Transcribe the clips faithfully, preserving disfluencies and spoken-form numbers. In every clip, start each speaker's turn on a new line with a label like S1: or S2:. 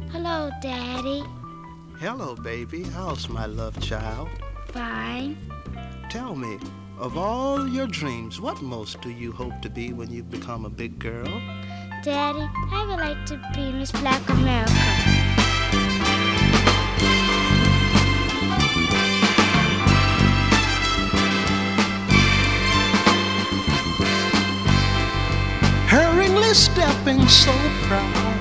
S1: Hello, Daddy.
S2: Hello, baby. How's my love child?
S1: Fine.
S2: Tell me, of all your dreams, what most do you hope to be when you become a big girl?
S1: Daddy, I would like to be Miss Black America.
S2: Hurriedly stepping so proud,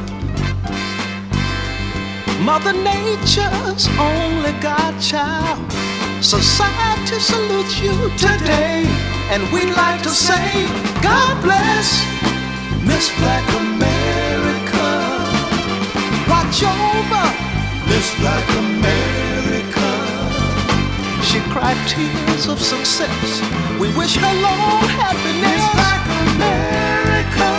S2: Mother Nature's only godchild. Society salutes you today, and we'd like to say, God bless Miss Black America. Watch over Miss Black America. She cried tears of success. We wish her long happiness. Miss Black America.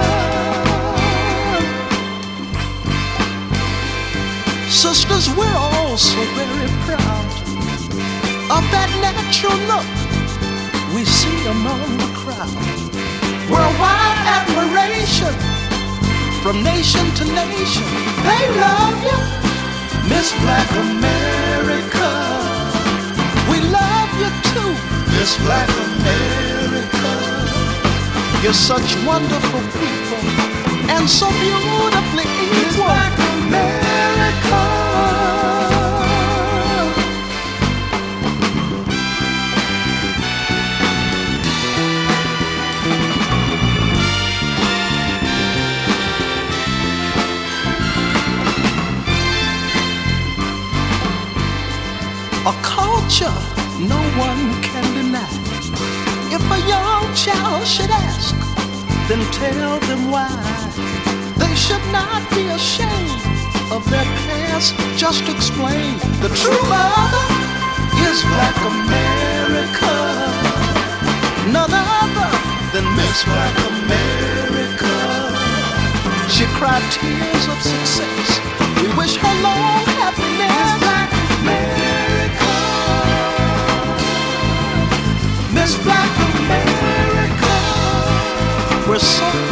S2: Sisters, we're all so very proud of that natural look we see among the crowd. Worldwide admiration from nation to nation. They love you, Miss Black America. We love you too, Miss Black America. You're such wonderful people and so beautifully equal. Miss Black America. A culture no one can deny. If a young child should ask, then tell them why. They should not be ashamed of their past. Just explain the true mother is Black America. None other than Miss Black America. She cried tears of success. We wish her long happiness. Black America. Miss Black America. We're so